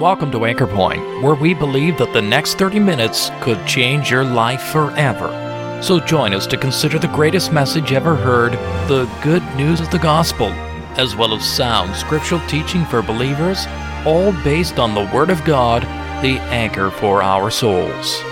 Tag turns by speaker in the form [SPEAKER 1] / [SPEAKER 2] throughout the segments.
[SPEAKER 1] Welcome to Anchor Point, where we believe that the next 30 minutes could change your life forever. So join us to consider the greatest message ever heard, the good news of the gospel, as well as sound scriptural teaching for believers, all based on the Word of God, the anchor for our souls.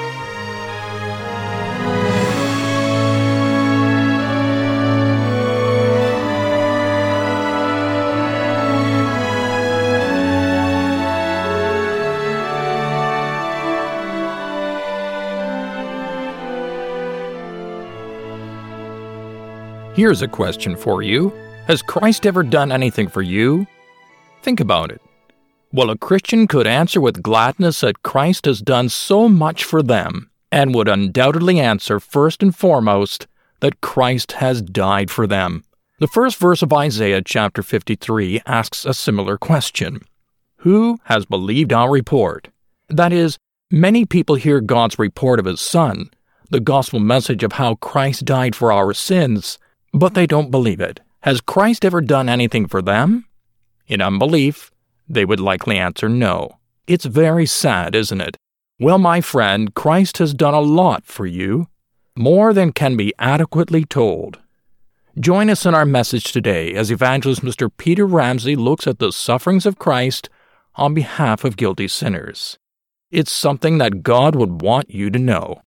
[SPEAKER 1] Here's a question for you. Has Christ ever done anything for you? Think about it. Well, a Christian could answer with gladness that Christ has done so much for them, and would undoubtedly answer first and foremost that Christ has died for them. The first verse of Isaiah chapter 53 asks a similar question. Who has believed our report? That is, many people hear God's report of His Son, the gospel message of how Christ died for our sins, but they don't believe it. Has Christ ever done anything for them? In unbelief, they would likely answer no. It's very sad, isn't it? Well, my friend, Christ has done a lot for you, more than can be adequately told. Join us in our message today as evangelist Mr. Peter Ramsey looks at the sufferings of Christ on behalf of guilty sinners. It's something that God would want you to know.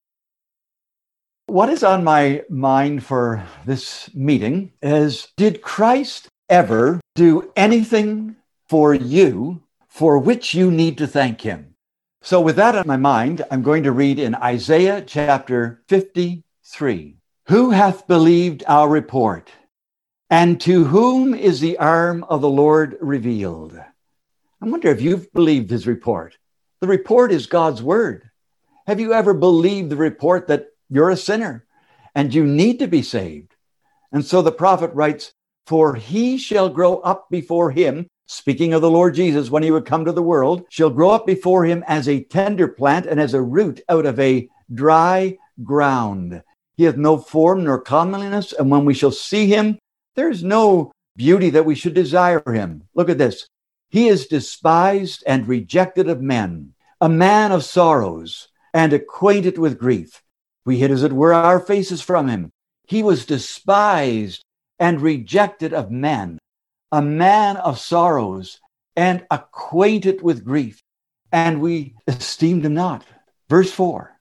[SPEAKER 2] What is on my mind for this meeting is, did Christ ever do anything for you for which you need to thank Him? So with that on my mind, I'm going to read in Isaiah chapter 53. Who hath believed our report? And to whom is the arm of the Lord revealed? I wonder if you've believed His report. The report is God's word. Have you ever believed the report that you're a sinner and you need to be saved? And so the prophet writes, for he shall grow up before him, speaking of the Lord Jesus when he would come to the world, shall grow up before him as a tender plant and as a root out of a dry ground. He hath no form nor comeliness, and when we shall see him, there is no beauty that we should desire him. Look at this. He is despised and rejected of men, a man of sorrows and acquainted with grief. We hid, as it were, our faces from him. He was despised and rejected of men, a man of sorrows and acquainted with grief, and we esteemed him not. Verse 4,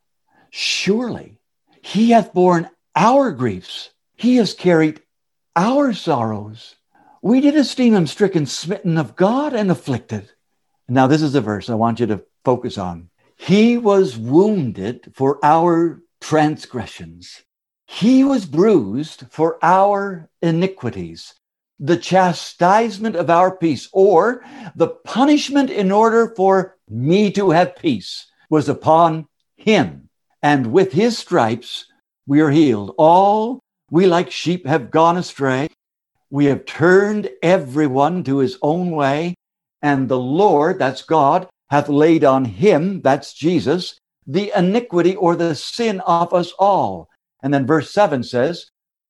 [SPEAKER 2] surely he hath borne our griefs. He has carried our sorrows. We did esteem him stricken, smitten of God, and afflicted. Now this is the verse I want you to focus on. He was wounded for our transgressions. He was bruised for our iniquities. The chastisement of our peace, or the punishment in order for me to have peace, was upon him. And with his stripes we are healed. All we like sheep have gone astray. We have turned everyone to his own way. And the Lord, that's God, hath laid on him, that's Jesus, the iniquity or the sin of us all. And then verse 7 says,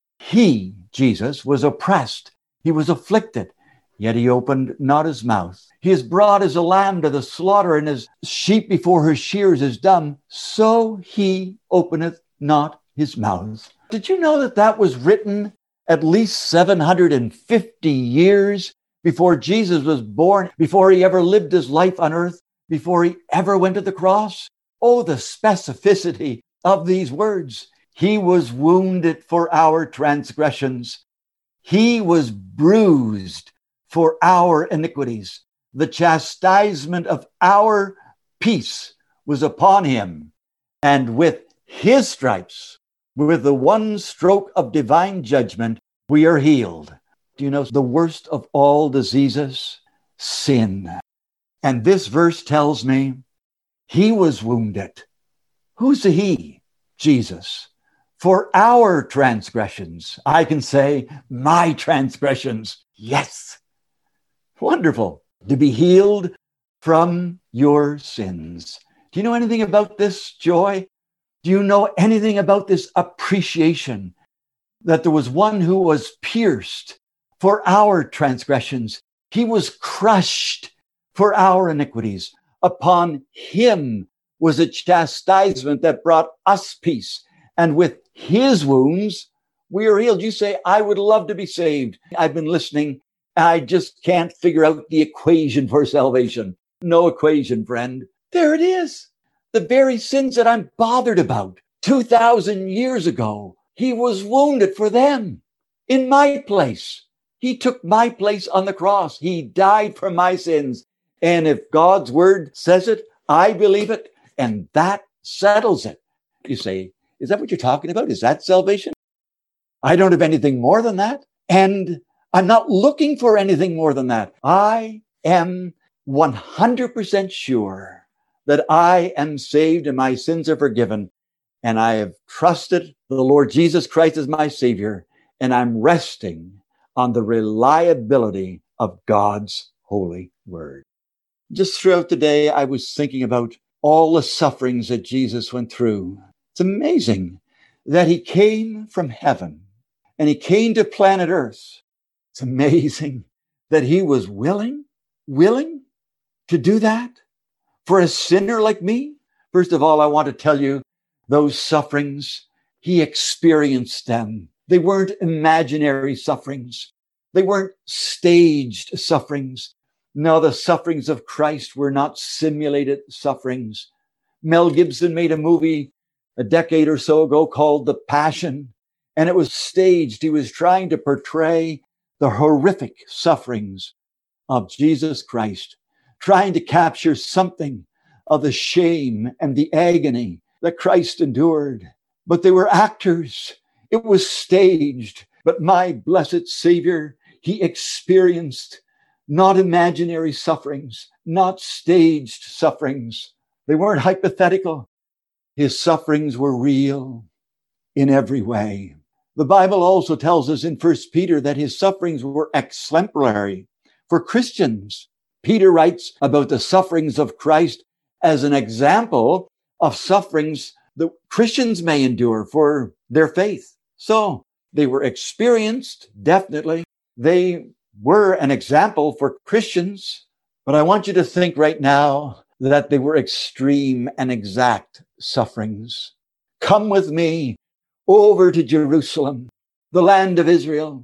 [SPEAKER 2] he, Jesus, was oppressed. He was afflicted, yet he opened not his mouth. He is brought as a lamb to the slaughter, and as sheep before her shears is dumb, so he openeth not his mouth. Did you know that that was written at least 750 years before Jesus was born, before he ever lived his life on earth, before he ever went to the cross? Oh, the specificity of these words. He was wounded for our transgressions. He was bruised for our iniquities. The chastisement of our peace was upon him. And with his stripes, with the one stroke of divine judgment, we are healed. Do you know the worst of all diseases? Sin. And this verse tells me he was wounded. Who's the he? Jesus. For our transgressions. I can say, my transgressions. Yes. Wonderful. To be healed from your sins. Do you know anything about this joy? Do you know anything about this appreciation that there was one who was pierced for our transgressions? He was crushed for our iniquities. Upon him was a chastisement that brought us peace. And with his wounds, we are healed. You say, I would love to be saved. I've been listening. I just can't figure out the equation for salvation. No equation, friend. There it is. The very sins that I'm bothered about 2,000 years ago, he was wounded for them in my place. He took my place on the cross. He died for my sins. And if God's word says it, I believe it. And that settles it. You say, is that what you're talking about? Is that salvation? I don't have anything more than that. And I'm not looking for anything more than that. I am 100% sure that I am saved and my sins are forgiven. And I have trusted the Lord Jesus Christ as my Savior. And I'm resting on the reliability of God's holy word. Just throughout the day, I was thinking about all the sufferings that Jesus went through. It's amazing that he came from heaven and he came to planet Earth. It's amazing that he was willing to do that for a sinner like me. First of all, I want to tell you those sufferings, he experienced them. They weren't imaginary sufferings. They weren't staged sufferings. No, the sufferings of Christ were not simulated sufferings. Mel Gibson made a movie a decade or so ago called The Passion, and it was staged. He was trying to portray the horrific sufferings of Jesus Christ, trying to capture something of the shame and the agony that Christ endured. But they were actors. It was staged. But my blessed Savior, he experienced not imaginary sufferings, not staged sufferings. They weren't hypothetical. His sufferings were real in every way. The Bible also tells us in 1 Peter that his sufferings were exemplary for Christians. Peter writes about the sufferings of Christ as an example of sufferings that Christians may endure for their faith. So they were experienced, definitely. They were an example for Christians, but I want you to think right now that they were extreme and exact sufferings. Come with me over to Jerusalem, the land of Israel,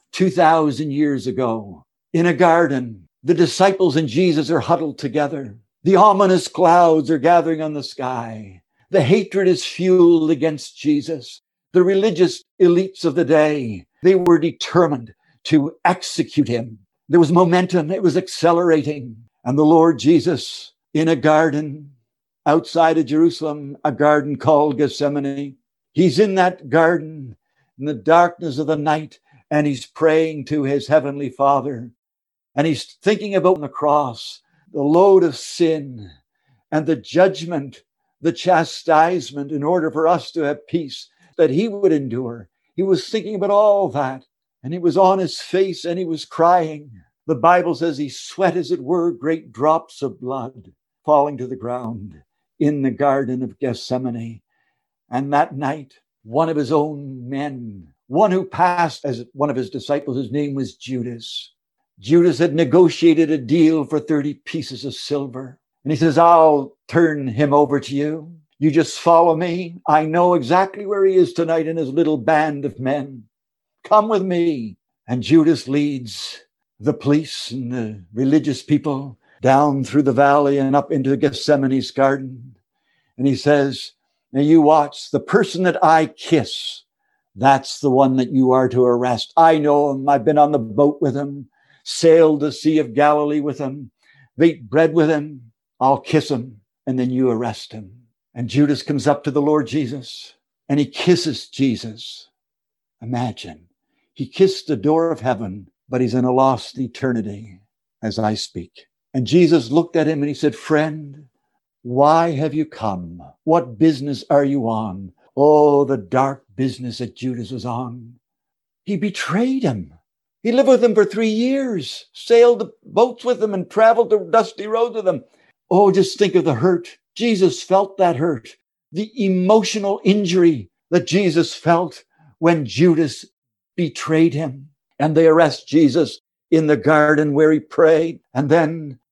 [SPEAKER 2] 2,000 years ago. In a garden, the disciples and Jesus are huddled together. The ominous clouds are gathering on the sky. The hatred is fueled against Jesus. The religious elites of the day, they were determined to execute him. There was momentum. It was accelerating. And the Lord Jesus in a garden outside of Jerusalem, a garden called Gethsemane. He's in that garden in the darkness of the night, and he's praying to his heavenly Father. And he's thinking about the cross, the load of sin and the judgment, the chastisement in order for us to have peace that he would endure. He was thinking about all that. And he was on his face and he was crying. The Bible says he sweat, as it were, great drops of blood falling to the ground in the Garden of Gethsemane. And that night, one of his own men, one who passed as one of his disciples, his name was Judas. Judas had negotiated a deal for 30 pieces of silver. And he says, I'll turn him over to you. You just follow me. I know exactly where he is tonight in his little band of men. Come with me. And Judas leads the police and the religious people down through the valley and up into Gethsemane's garden. And he says, now you watch, the person that I kiss, that's the one that you are to arrest. I know him. I've been on the boat with him, sailed the Sea of Galilee with him, ate bread with him. I'll kiss him, and then you arrest him. And Judas comes up to the Lord Jesus and he kisses Jesus. Imagine, he kissed the door of heaven, but he's in a lost eternity as I speak. And Jesus looked at him and he said, friend, why have you come? What business are you on? Oh, the dark business that Judas was on. He betrayed him. He lived with him for 3 years, sailed the boats with him and traveled the dusty roads with him. Oh, just think of the hurt. Jesus felt that hurt, the emotional injury that Jesus felt when Judas betrayed him. And they arrest Jesus in the garden where he prayed. And then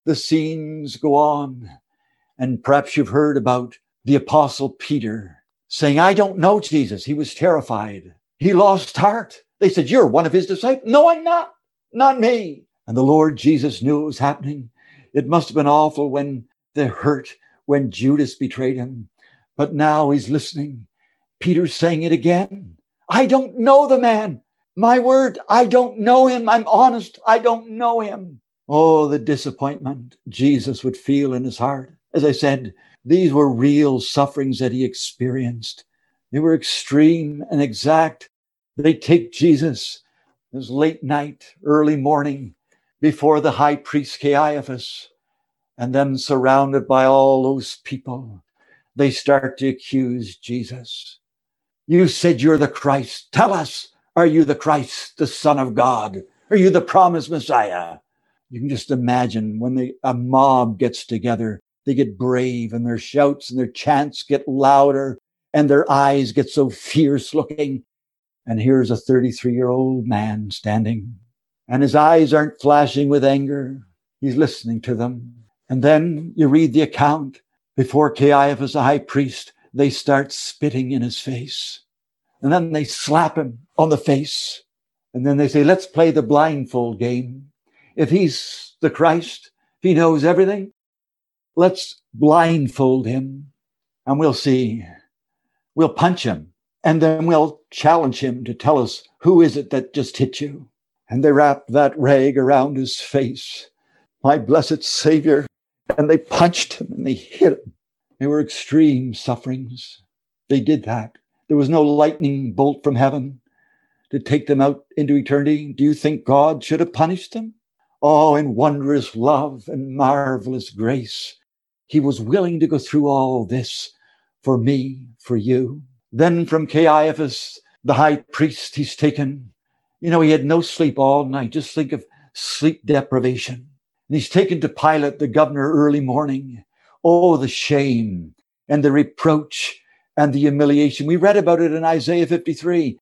[SPEAKER 2] the scenes go on. And perhaps you've heard about the Apostle Peter saying, I don't know Jesus. He was terrified. He lost heart. They said, you're one of his disciples. No, I'm not. Not me. And the Lord Jesus knew it was happening. It must have been awful when the hurt, when Judas betrayed him. But now he's listening. Peter's saying it again. I don't know the man. My word, I don't know him. I'm honest. I don't know him. Oh, the disappointment Jesus would feel in his heart. As I said, these were real sufferings that he experienced. They were extreme and exact. They take Jesus. It was late night, early morning, before the high priest Caiaphas, and then surrounded by all those people, they start to accuse Jesus. You said you're the Christ. Tell us, are you the Christ, the Son of God? Are you the promised Messiah? You can just imagine when a mob gets together, they get brave and their shouts and their chants get louder and their eyes get so fierce looking. And here's a 33-year-old man standing, and his eyes aren't flashing with anger. He's listening to them. And then you read the account. Before Caiaphas, the high priest, they start spitting in his face. And then they slap him on the face. And then they say, let's play the blindfold game. If he's the Christ, if he knows everything, let's blindfold him and we'll see. We'll punch him. And then we'll challenge him to tell us, who is it that just hit you? And they wrapped that rag around his face, my blessed Savior. And they punched him and they hit him. They were extreme sufferings. They did that. There was no lightning bolt from heaven to take them out into eternity. Do you think God should have punished them? Oh, in wondrous love and marvelous grace, he was willing to go through all this for me, for you. Then from Caiaphas, the high priest, he's taken. He had no sleep all night. Just think of sleep deprivation. And he's taken to Pilate, the governor, early morning. Oh, the shame and the reproach and the humiliation. We read about it in Isaiah 53,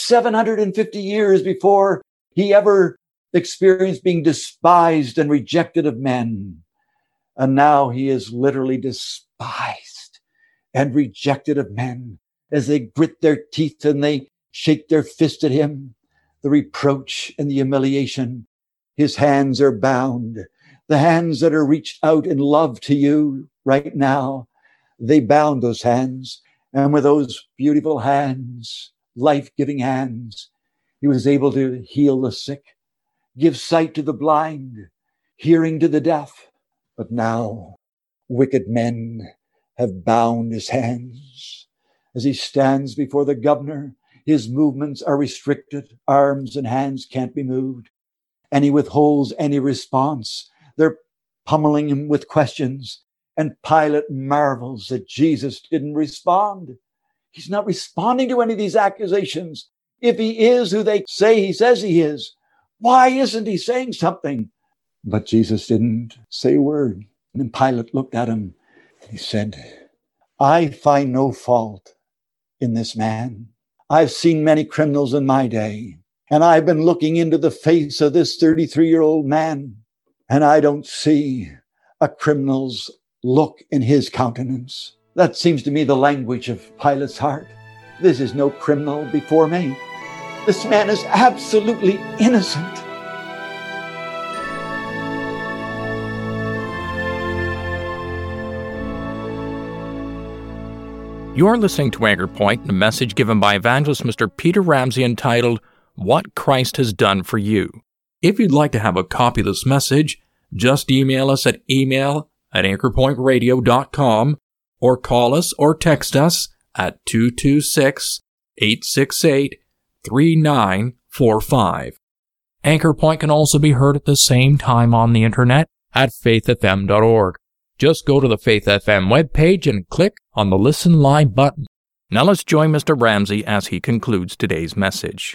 [SPEAKER 2] 750 years before he ever experienced being despised and rejected of men. And now he is literally despised and rejected of men. As they grit their teeth and they shake their fist at him, the reproach and the humiliation, his hands are bound. The hands that are reached out in love to you right now, they bound those hands. And with those beautiful hands, life-giving hands, he was able to heal the sick, give sight to the blind, hearing to the deaf. But now, wicked men have bound his hands. As he stands before the governor, his movements are restricted. Arms and hands can't be moved. And he withholds any response. They're pummeling him with questions. And Pilate marvels that Jesus didn't respond. He's not responding to any of these accusations. If he is who they say he says he is, why isn't he saying something? But Jesus didn't say a word. And then Pilate looked at him. He said, I find no fault in this man. I've seen many criminals in my day, and I've been looking into the face of this 33-year-old man, and I don't see a criminal's look in his countenance. That seems to me the language of Pilate's heart. This is no criminal before me. This man is absolutely innocent.
[SPEAKER 1] You're listening to Anchor Point, a message given by evangelist Mr. Peter Ramsey entitled, What Christ Has Done for You. If you'd like to have a copy of this message, just email us at email@anchorpointradio.com or call us or text us at 226-868-3945. Anchor Point can also be heard at the same time on the internet at faithfm.org. Just go to the Faith FM webpage and click on the Listen Live button. Now let's join Mr. Ramsey as he concludes today's message.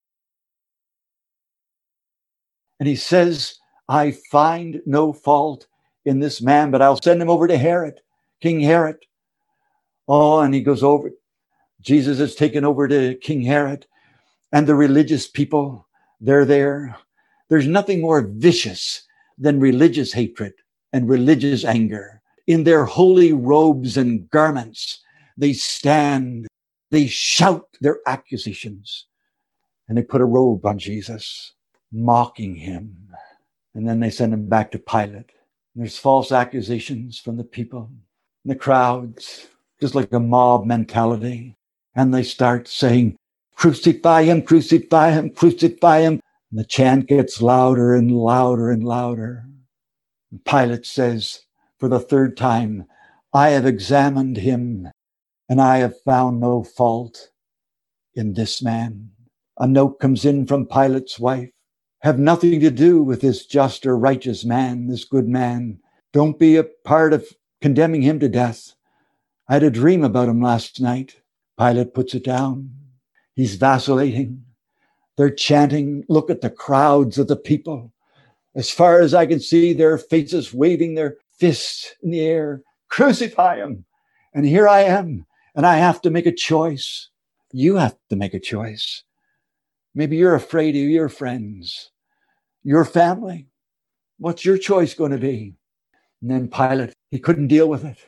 [SPEAKER 2] And he says, I find no fault in this man, but I'll send him over to Herod, King Herod. Oh, and he goes over. Jesus is taken over to King Herod, and the religious people, they're there. There's nothing more vicious than religious hatred. and religious anger. In their holy robes and garments, they stand, they shout their accusations, and they put a robe on Jesus, mocking him. And then they send him back to Pilate. There's false accusations from the people, the crowds, just like a mob mentality. And they start saying, crucify him, crucify him, crucify him. And the chant gets louder and louder and louder. And Pilate says for the third time, I have examined him and I have found no fault in this man. A note comes in from Pilate's wife. Have nothing to do with this just or righteous man, this good man. Don't be a part of condemning him to death. I had a dream about him last night. Pilate puts it down. He's vacillating. They're chanting. Look at the crowds of the people. As far as I can see, their faces waving their fists in the air. Crucify him. And here I am. And I have to make a choice. You have to make a choice. Maybe you're afraid of your friends, your family. What's your choice going to be? And then Pilate, he couldn't deal with it.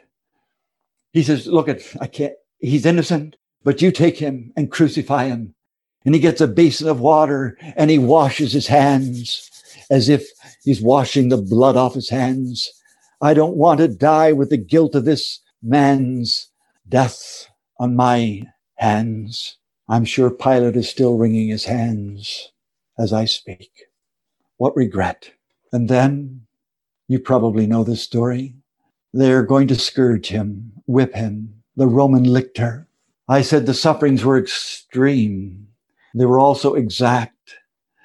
[SPEAKER 2] He says, look, I can't, he's innocent, but you take him and crucify him. And he gets a basin of water and he washes his hands as if he's washing the blood off his hands. I don't want to die with the guilt of this man's death on my hands. I'm sure Pilate is still wringing his hands as I speak. What regret. And then, you probably know this story. They're going to scourge him, whip him. The Roman lictor. I said the sufferings were extreme. They were also exact.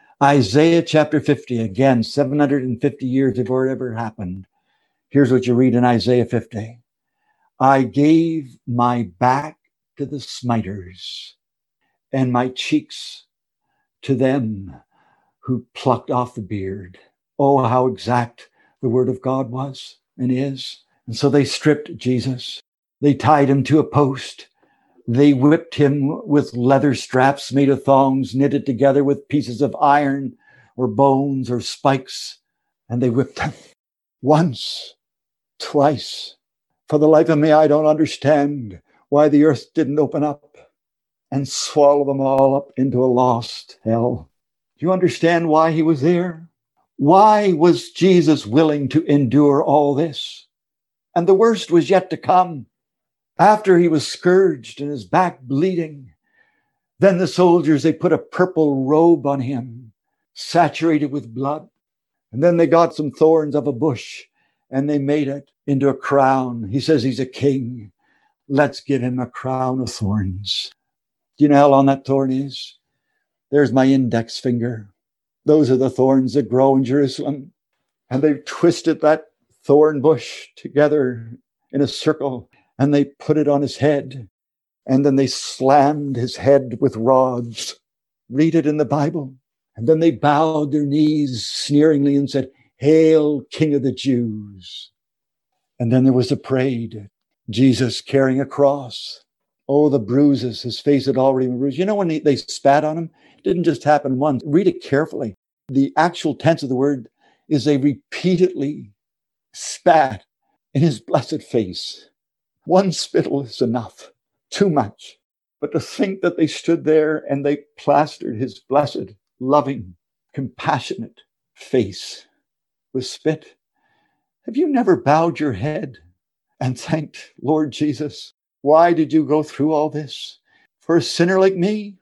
[SPEAKER 2] Isaiah chapter 50, again, 750 years before it ever happened. Here's what you read in Isaiah 50. I gave my back to the smiters and my cheeks to them who plucked off the beard. Oh, how exact the word of God was and is. And so they stripped Jesus. They tied him to a post. They whipped him with leather straps made of thongs, knitted together with pieces of iron or bones or spikes. And they whipped him once, twice. For the life of me, I don't understand why the earth didn't open up and swallow them all up into a lost hell. Do you understand why he was there? Why was Jesus willing to endure all this? And the worst was yet to come. After he was scourged and his back bleeding, then the soldiers, they put a purple robe on him, saturated with blood. And then they got some thorns of a bush and they made it into a crown. He says he's a king. Let's give him a crown of thorns. Do you know how long that thorn is? There's my index finger. Those are the thorns that grow in Jerusalem. And they've twisted that thorn bush together in a circle and they put it on his head. And then they slammed his head with rods. Read it in the Bible. And then they bowed their knees sneeringly and said, Hail, King of the Jews. And then there was a parade. Jesus carrying a cross. Oh, the bruises. His face had already been bruised. You know, when they spat on him, it didn't just happen once. Read it carefully. The actual tense of the word is they repeatedly spat in his blessed face. One spittle is enough. Too much. But to think that they stood there and they plastered his blessed, loving, compassionate face with spit. Have you never bowed your head and thanked Lord Jesus? Why did you go through all this? For a sinner like me?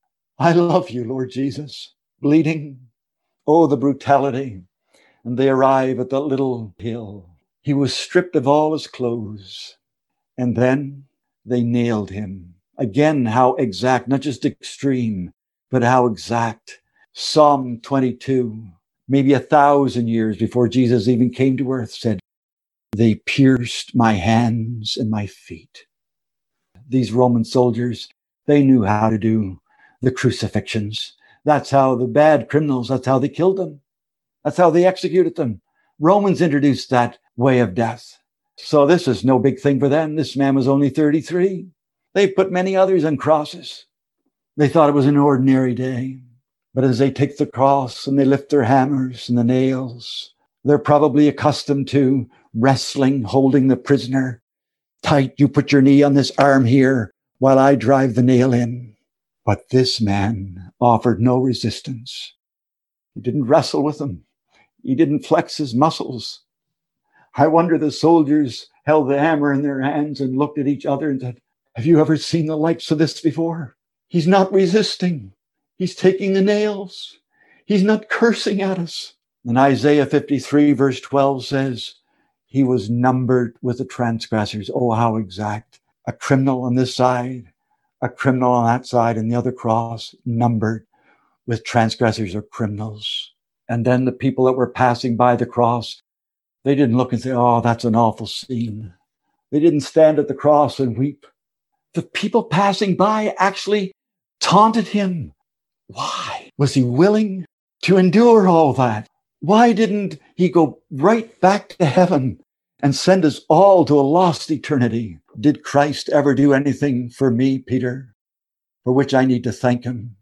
[SPEAKER 2] I love you, Lord Jesus. Bleeding. Oh, the brutality. And they arrive at the little hill. He was stripped of all his clothes. And then they nailed him. Again, how exact, not just extreme, but how exact. Psalm 22, maybe 1,000 years before Jesus even came to earth, said, they pierced my hands and my feet. These Roman soldiers, they knew how to do the crucifixions. That's how the bad criminals, that's how they killed them. That's how they executed them. Romans introduced that way of death. So this is no big thing for them. This man was only 33. They put many others on crosses. They thought it was an ordinary day. But as they take the cross and they lift their hammers and the nails, They're probably accustomed to wrestling, holding the prisoner tight. You put your knee on this arm here while I drive the nail in. But this man offered no resistance. He didn't wrestle with them. He didn't flex his muscles. I wonder the soldiers held the hammer in their hands and looked at each other and said, have you ever seen the likes of this before? He's not resisting. He's taking the nails. He's not cursing at us. And Isaiah 53 verse 12 says, he was numbered with the transgressors. Oh, how exact. A criminal on this side, a criminal on that side, and the other cross numbered with transgressors or criminals. And then the people that were passing by the cross, they didn't look and say, oh, that's an awful scene. They didn't stand at the cross and weep. The people passing by actually taunted him. Why? Was he willing to endure all that? Why didn't he go right back to heaven and send us all to a lost eternity? Did Christ ever do anything for me, Peter, for which I need to thank him?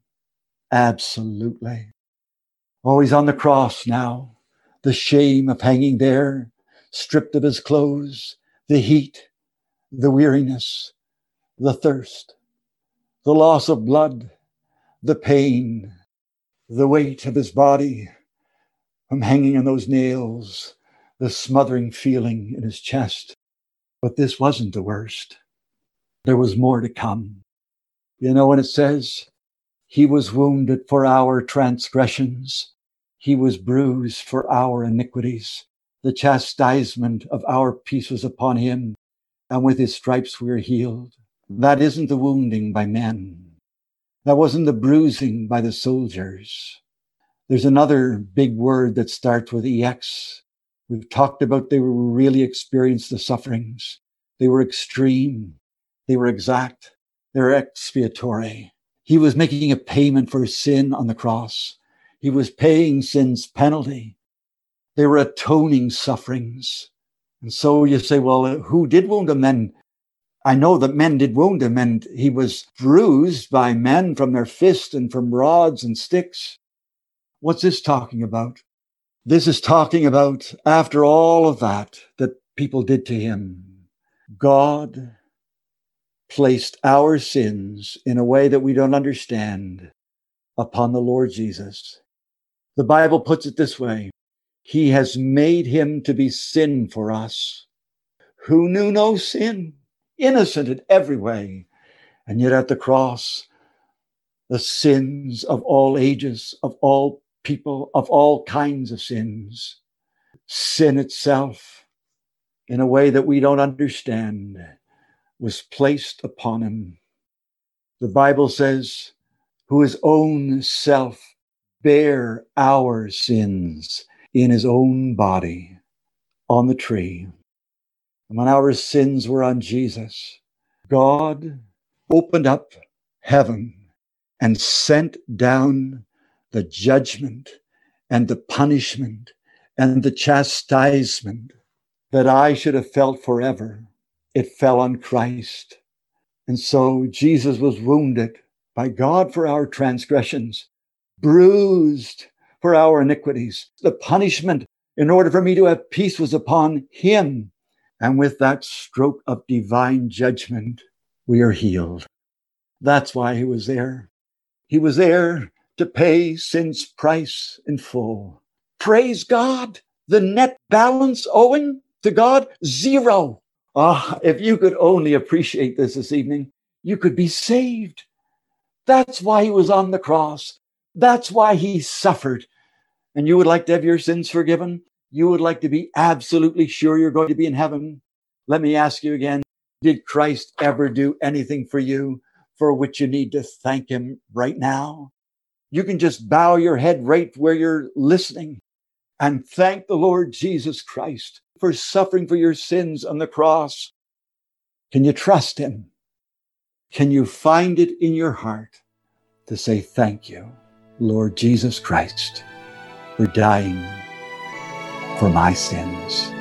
[SPEAKER 2] Absolutely. Oh, he's on the cross now. The shame of hanging there, stripped of his clothes, the heat, the weariness, the thirst, the loss of blood, the pain, the weight of his body from hanging on those nails, the smothering feeling in his chest. But this wasn't the worst. There was more to come. You know, when it says, he was wounded for our transgressions, he was bruised for our iniquities. The chastisement of our peace was upon him, and with his stripes we are healed. That isn't the wounding by men. That wasn't the bruising by the soldiers. There's another big word that starts with EX. We've talked about they really experienced the sufferings. They were extreme. They were exact. They were expiatory. He was making a payment for sin on the cross. He was paying sin's penalty. They were atoning sufferings. And so you say, well, who did wound him then? I know that men did wound him, and he was bruised by men from their fists and from rods and sticks. What's this talking about? This is talking about, after all of that people did to him, God placed our sins in a way that we don't understand upon the Lord Jesus. The Bible puts it this way: he has made him to be sin for us, who knew no sin, innocent in every way. And yet at the cross, the sins of all ages, of all people, of all kinds of sins, sin itself, in a way that we don't understand, was placed upon him. The Bible says, who his own self bare our sins in his own body on the tree. And when our sins were on Jesus, God opened up heaven and sent down the judgment and the punishment and the chastisement that I should have felt forever. It fell on Christ. And so Jesus was wounded by God for our transgressions, bruised for our iniquities. The punishment in order for me to have peace was upon him. And with that stroke of divine judgment, we are healed. That's why he was there. He was there to pay sin's price in full. Praise God. The net balance owing to God, zero. If you could only appreciate this evening, you could be saved. That's why he was on the cross. That's why he suffered. And you would like to have your sins forgiven? You would like to be absolutely sure you're going to be in heaven? Let me ask you again, did Christ ever do anything for you for which you need to thank him right now? You can just bow your head right where you're listening and thank the Lord Jesus Christ for suffering for your sins on the cross. Can you trust him? Can you find it in your heart to say thank you, Lord Jesus Christ, for dying for my sins?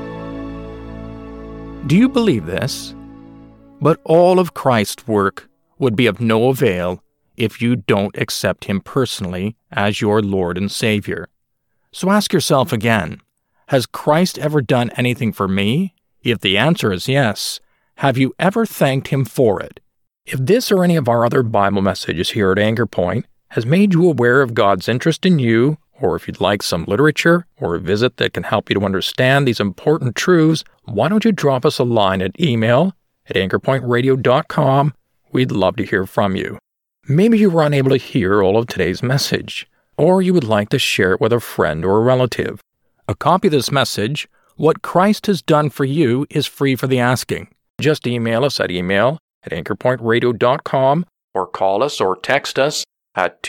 [SPEAKER 1] Do you believe this? But all of Christ's work would be of no avail if you don't accept Him personally as your Lord and Savior. So ask yourself again, has Christ ever done anything for me? If the answer is yes, have you ever thanked Him for it? If this or any of our other Bible messages here at Anchor Point has made you aware of God's interest in you, or if you'd like some literature or a visit that can help you to understand these important truths, why don't you drop us a line at email@anchorpointradio.com. We'd love to hear from you. Maybe you were unable to hear all of today's message, or you would like to share it with a friend or a relative. A copy of this message, What Christ Has Done for You, is free for the asking. Just email us at email@anchorpointradio.com or call us or text us at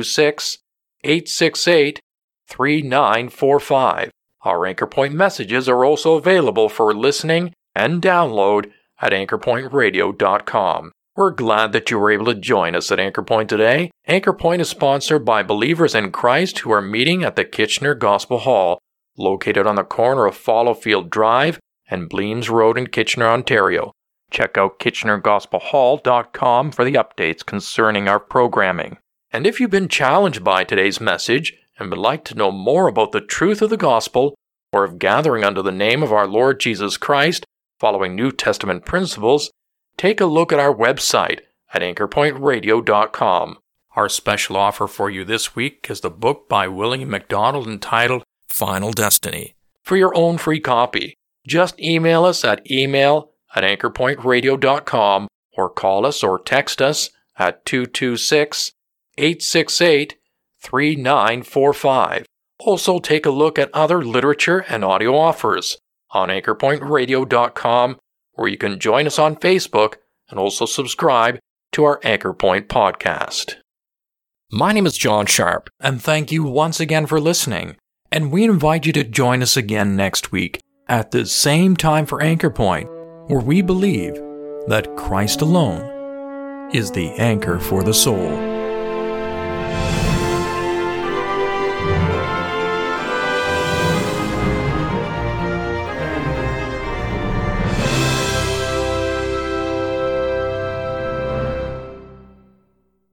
[SPEAKER 1] 226-868-3945. Our Anchor Point messages are also available for listening and download at anchorpointradio.com. We're glad that you were able to join us at Anchor Point today. Anchor Point is sponsored by believers in Christ who are meeting at the Kitchener Gospel Hall, located on the corner of Fallowfield Drive and Bleams Road in Kitchener, Ontario. Check out kitchenergospelhall.com for the updates concerning our programming. And if you've been challenged by today's message and would like to know more about the truth of the gospel, or of gathering under the name of our Lord Jesus Christ, following New Testament principles, take a look at our website at anchorpointradio.com. Our special offer for you this week is the book by William MacDonald entitled Final Destiny. For your own free copy, just email us at email@anchorpointradio.com or call us or text us at 226-868-3945. Also take a look at other literature and audio offers on anchorpointradio.com, where you can join us on Facebook and also subscribe to our Anchor Point podcast. My name is John Sharp, and thank you once again for listening. And we invite you to join us again next week at the same time for Anchor Point, where we believe that Christ alone is the anchor for the soul.